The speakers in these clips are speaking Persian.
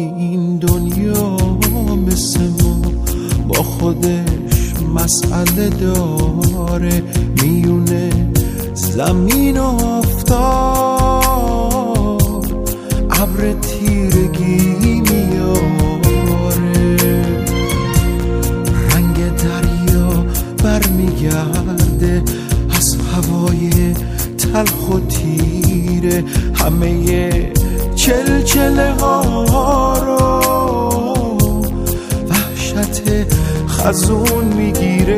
این دنیا مثل ما با خودش مسئله داره، میونه زمین و آفتاب ابر تیرگی میاره، رنگ دریا برمیگرده از هوای تلخ و تیره، همه چلچله ها رو وحشت خزون میگیره.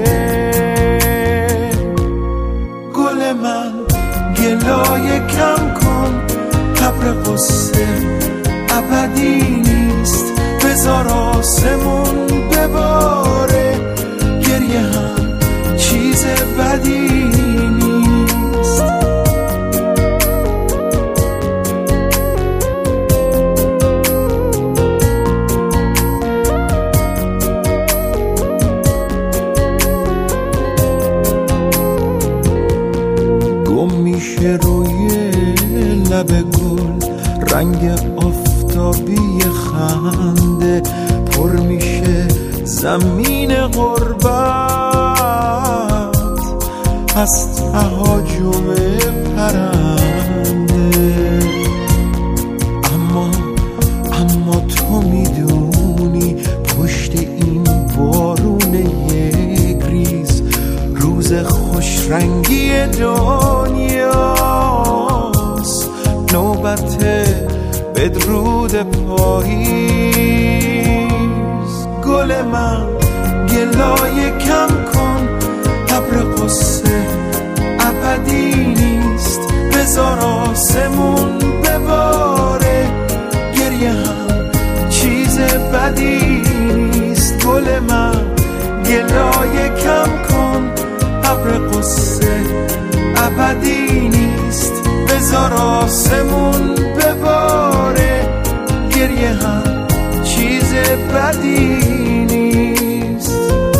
گل من گلای کم کن، ابر قصه ابدی نیست، بذار آسمون بباره، گریه هم چیز بدی نیست. گم میشه روی لب گل رنگ آفتابی خنده، پر میشه زمین غربت از تهاجم پرنده. اما تو میدونی پشت این بارون یک ریز روز خوش رنگی دنیاست، نوبت بدرود پاییز. گل من گلای کم کن، ابر قصه ابدی نیست، بذار آسمون بباره، گریه هم چیز بدی نیست. گل من گلای کم کن، ابر قصه ابدی نیست، بذار آسمون بباره، گریه هم چیز بدی نیست.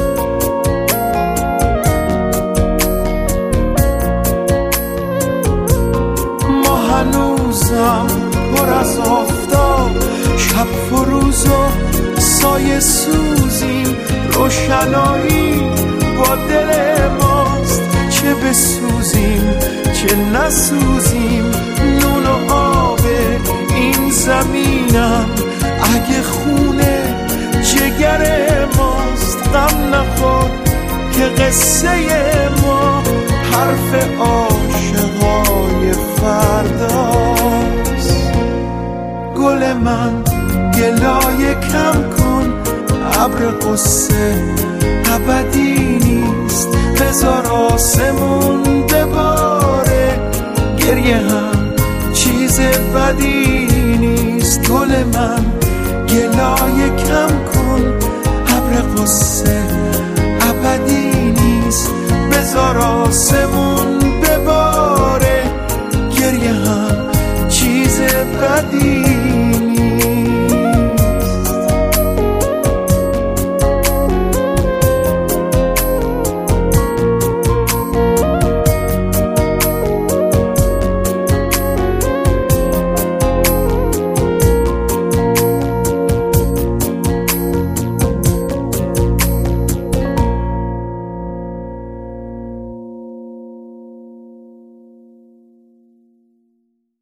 ما هنوزم پر از آفتاب، شب فروز و سایه سوزیم، روشنایی با دل ماست، چه بسوزیم چه نسوزیم، نون و آب این زمینم اگه خونه جگر ماست. غم نخور که قصه ما حرف عاشقای فرداست. گل من گلای کم کن، ابر قصه ابدی نیست، بذار آسمون بباره، گریه هم چیز بدی نیست. گل من گلای کم کن، ابر قصه ابدی نیست، بذار آسمون